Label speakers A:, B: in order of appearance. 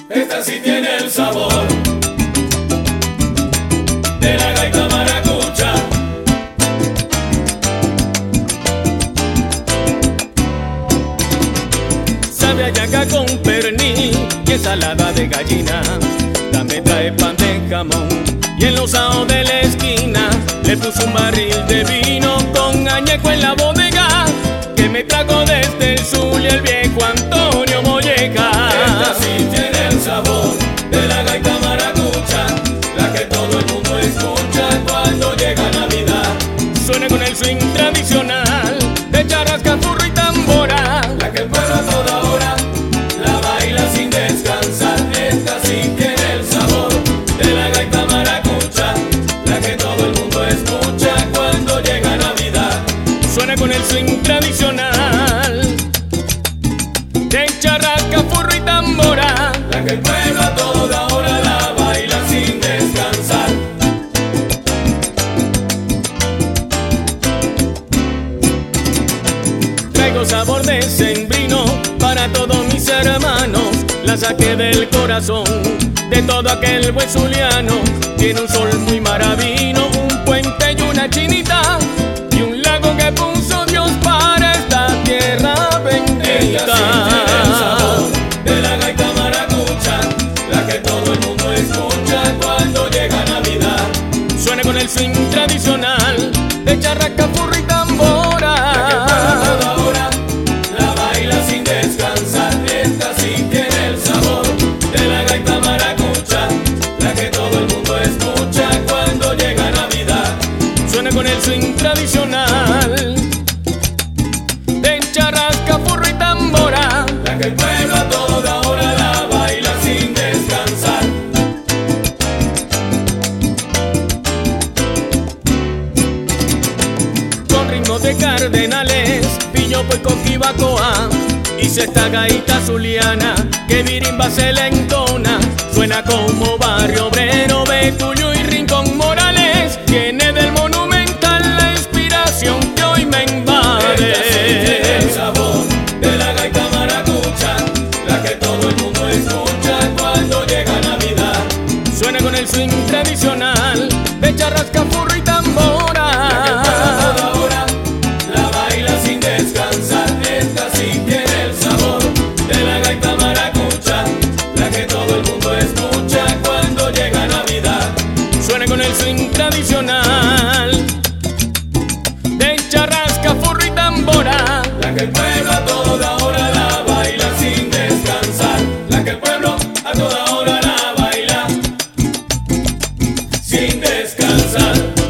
A: Esta sí tiene el sabor de la gaita maracucha.
B: Sabe a yaca con pernil y ensalada de gallina. También trae pan de jamón y en los aos de la esquina le puso un barril de vino con añejo en la bodega que me trajo desde el Zulia el viejo Antonio Molleja.
A: Esta sí tiene el sabor de la gaita maracucha, la que todo el mundo escucha cuando llega Navidad.
B: Suena con el swing tradicional de charrasca, furro y tambora,
A: La que el pueblo a toda hora la baila sin descansar. Esta sí tiene el sabor de la gaita maracucha, la que todo el mundo escucha cuando llega Navidad.
B: suena con el swing tradicional de charrasca, furro y tambora.
A: La que el pueblo a toda hora la baila sin descansar.
B: Traigo sabor de sembrino para todos mis hermanos. La saqué del corazón de todo aquel buen zuliano. Tiene un sol muy maravino, un puente y una chinita y un lago que puso Dios para esta tierra
A: Esta sí tiene el sabor
B: bendita.
A: de la gaita maracucha, la que todo el mundo escucha cuando llega Navidad.
B: Suena con el swing tradicional de charrasca, furro y tambora.
A: La que el pueblo a toda hora la baila sin descansar. Esta sí tiene el sabor de la gaita maracucha, la que todo el mundo escucha cuando llega Navidad.
B: Suena con el swing tradicional de charrasca, furro y tambora.
A: La que el pueblo a toda hora la baila sin descansar.
B: Con ritmos de cardenales, pillo pues coquibacoa. Hice esta gaita zuliana que virimba se le entona. Suena como Barrio Obrero, Betuyo y Rincón Morales. Viene del Monumental la inspiración que hoy me invade.
A: Esta sí tiene el sabor de la gaita maracucha, la que todo el mundo escucha cuando llega Navidad.
B: Suena con el swing tradicional de charrasca, furro y tambora.
A: La que el pueblo a toda hora la baila sin descansar. Esta sí tiene el sabor de la gaita maracucha, la que todo el mundo escucha cuando llega Navidad.
B: Suena con el swing tradicional de charrasca, furro y tambora.
A: La que el pueblo a toda hora la baila sin descansar. La que el pueblo a toda hora la baila sin descansar.